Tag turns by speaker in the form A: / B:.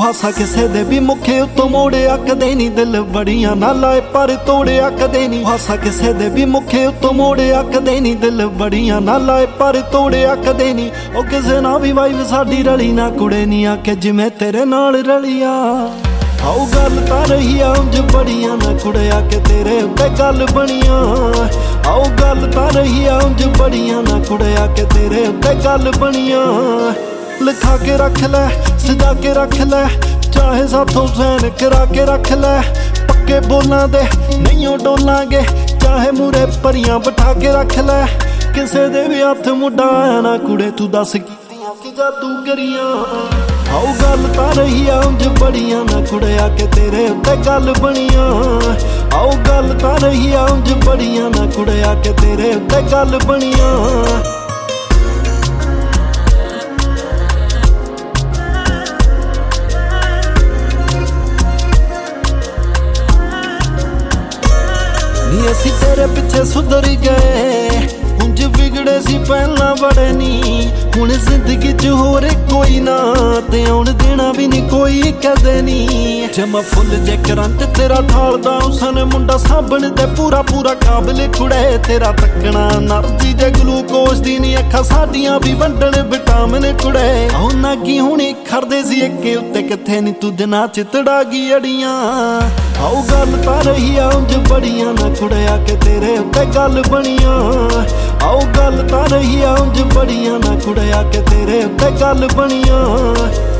A: ਹਾਸਾ ਕਿਸੇ ਦੇ ਵੀ ਮੁਖੇ ਉੱਤੋਂ ਮੋੜਿਆ ਕਦੇ ਨਹੀਂ, ਦਿਲ ਬੜੀਆਂ ਨਾ ਲਾਏ ਪਰ ਤੋੜਿਆ ਕਦੇ ਨਹੀਂ। ਹਾਸਾ ਕਿਸੇ ਦੇ ਵੀ ਮੁਖੇ ਉੱਤੋਂ ਮੋੜਿਆ ਕਦੇ ਨਹੀਂ, ਦਿਲ ਬੜੀਆਂ ਨਾ ਲਾਏ ਪਰ ਤੋੜਿਆ ਕਦੇ ਨਹੀਂ। ਉਹ ਕਿਸੇ ਨਾਲ ਵੀ ਵਾਈਫ ਸਾਡੀ ਰਲੀ ਨਾ ਕੁੜੇ ਨਹੀਂ ਆਕੇ ਜਿਵੇਂ ਤੇਰੇ ਨਾਲ ਰਲੀਆ। ਆਓ ਗੱਲ ਤਾਂ ਰਹੀ ਆ ਉਂਝ ਬੜੀਆਂ ਨਾ ਕੁੜਿਆ ਕਿ ਤੇਰੇ ਉੱਤੇ ਗੱਲ ਬਣੀਆਂ। ਆਓ ਗੱਲ ਤਾਂ ਰਹੀ ਆ ਉਂਝ ਬੜੀਆਂ ਨਾ ਕੁੜਿਆ ਕਿ ਤੇਰੇ ਉੱਤੇ ਗੱਲ ਬਣੀਆਂ। ਲਿਖਾ ਕੇ ਰੱਖ ਲੈ ਸਜਾ ਕੇ ਰੱਖ ਲੈ, ਚਾਹੇ ਸਾਥੋਂ ਸੈਨ ਕਰਾ ਕੇ ਰੱਖ ਲੈ। ਪੱਕੇ ਬੋਲਾਂ ਦੇ ਨਹੀਂ ਉਹ ਡੋਲਾਂਗੇ, ਚਾਹੇ ਮੂਰੇ ਪਰੀਆਂ ਬਿਠਾ ਕੇ ਰੱਖ ਲੈ। ਕਿਸੇ ਦੇ ਵੀ ਹੱਥ ਮੁੰਡਾ ਆਇਆ ਨਾ ਕੁੜੇ, ਤੂੰ ਦੱਸ ਕੀਤੀਆਂ ਕਿ ਜਾਦੂਗਰੀਆਂ। ਆਓ ਗੱਲ ਤਾਂ ਰਹੀ ਆ ਉਂਝ ਬੜੀਆਂ ਨਾ ਕੁੜਿਆ ਕਿ ਤੇਰੇ ਉੱਤੇ ਗੱਲ ਬਣੀਆਂ। ਆਓ ਗੱਲ ਤਾਂ ਰਹੀ ਆ ਉਂਝ ਬੜੀਆਂ ਨਾ ਕੁੜਿਆ ਕਿ ਤੇਰੇ ਉੱਤੇ ਗੱਲ ਬਣੀਆਂ। ਨੀ ਅਸੀਂ ਤੇਰੇ ਪਿੱਛੇ ਸੁਧਰ ਗਏ, ਉਂਝ ਵਿਗੜੇ ਸੀ ਪਹਿਲਾਂ ਬੜੇ ਨੀ। ਹੁਣ ਜ਼ਿੰਦਗੀ 'ਚ ਹੋਰ ਕੋਈ ਨਾ, ਤੇ ਆਉਣ ਦੇਣਾ ਵੀ ਨਹੀਂ ਕੋਈ ਕਦੇ ਨੀ। ਜਮਾ ਫੁੱਲ ਜੇ ਕਰੰਟ ਤੇਰਾ ਠਾਲਦਾ ਉਸਨੇ ਮੁੰਡਾ ਸਾਂਭਣ ਤੇ ਪੂਰਾ ਪੂਰਾ ਕਾਬਲ ਕੁੜੇ। ਤੇਰਾ ਤੱਕਣਾ ਨਰਜੀ ਜੇ ਗਲੂਕੋਸ ਦੀ ਨੀ, ਅੱਖਾਂ ਸਾਡੀਆਂ ਵੀ ਵੰਡਣ ਵਿਟਾਮਿਨ ਕੁੜੇ। ਆਉ ਨਾ ਕੀ ਹੁਣੀ ਖੜਦੇ ਸੀ ਇੱਕੇ ਉੱਤੇ, ਕਿੱਥੇ ਨੀ ਤੂੰ ਦਿਨਾਂ 'ਚ ਤੜਾ ਗਈ ਅੜੀਆਂ। ਆਓ ਗੱਲ ਤਾਂ ਰਹੀ ਆ ਉਂਝ ਬੜੀਆਂ ਨਾ ਕੁੜਿਆ ਕਿ ਤੇਰੇ ਉੱਤੇ ਗੱਲ ਬਣੀਆਂ। ਆਓ ਗੱਲ ਤਾਂ ਰਹੀ ਆ ਉਂਝ ਬੜੀਆਂ ਨਾ ਕੁੜਿਆ ਕਿ ਤੇਰੇ ਉੱਤੇ ਗੱਲ ਬਣੀਆਂ।